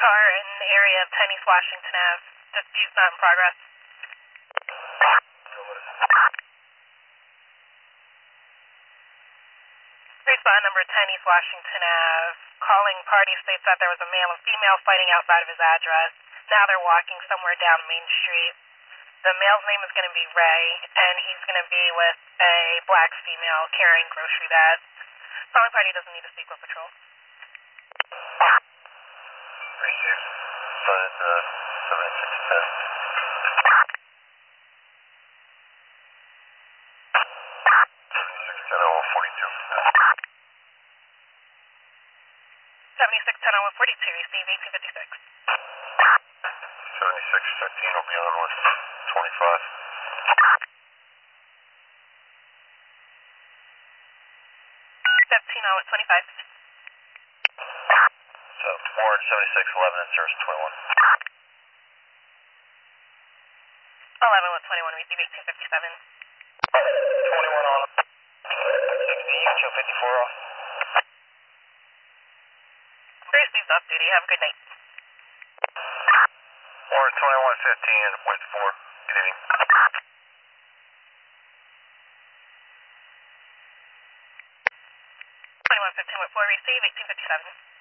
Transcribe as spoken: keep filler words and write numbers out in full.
car in the area of ten East Washington Avenue. Dispute not in progress. Respond number ten East Washington Avenue. Calling party states that there was a male and female fighting outside of his address. Now they're walking somewhere down Main Street. The male's name is going to be Ray, and he's going to be with a black female carrying grocery bags. Calling party doesn't need to speak with patrol. Thank you. But, uh, seventy-six ten. seventy-six ten oh one forty-two. seventy-six ten oh one forty-two, receive eighteen fifty-six. seventy-six fifteen will be on with twenty-five. fifteen oh with twenty-five. So, Warren seventy-six eleven and service twenty-one. eleven with twenty-one, receive eighteen fifty-seven. twenty-one on. sixty, you two fifty-four off. Received off duty, have a good night. Warren twenty-one fifteen, wind four. Good evening. twenty-one fifteen with four, receive eighteen fifty-seven.